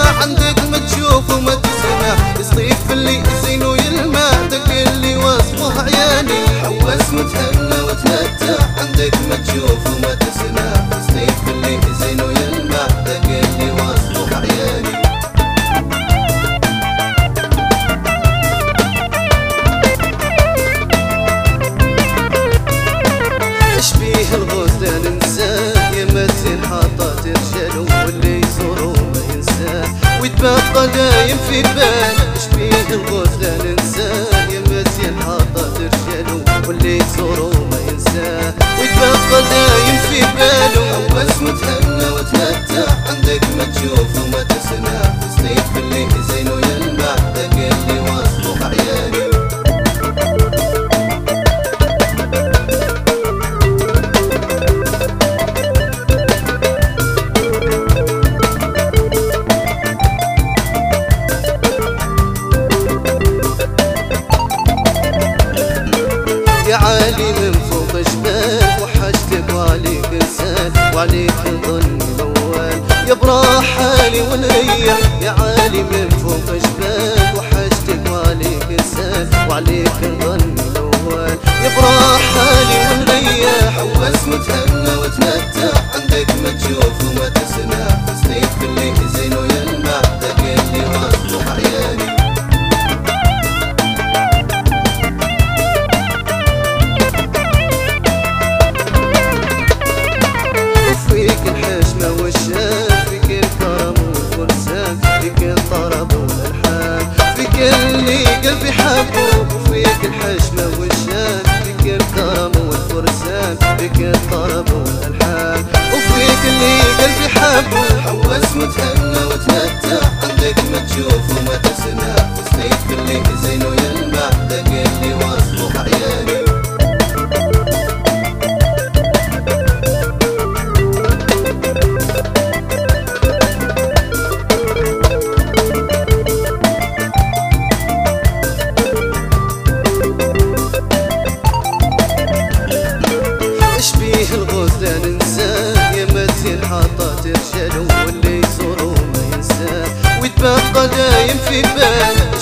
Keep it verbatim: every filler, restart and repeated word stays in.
ترتاح عندك ما تشوف وما تسمع، يصيف اللي يزين ويلمع دق اللي وصفه عياني. حواس متهنى وتمتع عندك ما تشوف وما تسمع، يصيف اللي يزين ويلمع دق اللي وصفه عياني. اشبيه الغزال انساه يا زين حاطات رجاله، واللي يزورو ما ينساه ويتبقى دايم في بال. اشبيه الغزال انساه يا زين حاطات رجاله، واللي يزورو ما ينساه ويتبقى دايم في باله. حواس متهنى وتمتع عندك ما تشوف وما تسمع، يصيف اللي يزين ويلمع دق اللي وصفه عياني. يا عالي من فوق جبال وحشتك وعليك انسان، وعليك نظن موال يا براح حالي ونريح. يا عالي من فوق جبال وحشتك وعليك انسان، وعليك نظن موال يا براح حالي ونريح. حواس متهنى وتمتع عندك ما تشوف وما تسمع، يصيف اللي يزين ويلمع دق اللي وصفه عياني. فيك الحشمة والشان، فيك الكرم والفرسان، فيك الطرب والألحان، فيك اللي قلبي حبه. فيك الحشمة والشان، فيك الكرم والفرسان، فيك الطرب والألحان، وفيك اللي قلبي حبه. حواس متهنى وتمتع عندك ما تشوف وما تسمع، يصيف اللي يزين ويلمع دق اللي وصفه عياني. الغزال انساه يا زين حاطات رجاله، واللي يزورو ما ينساه ويتبقى دايم في باله.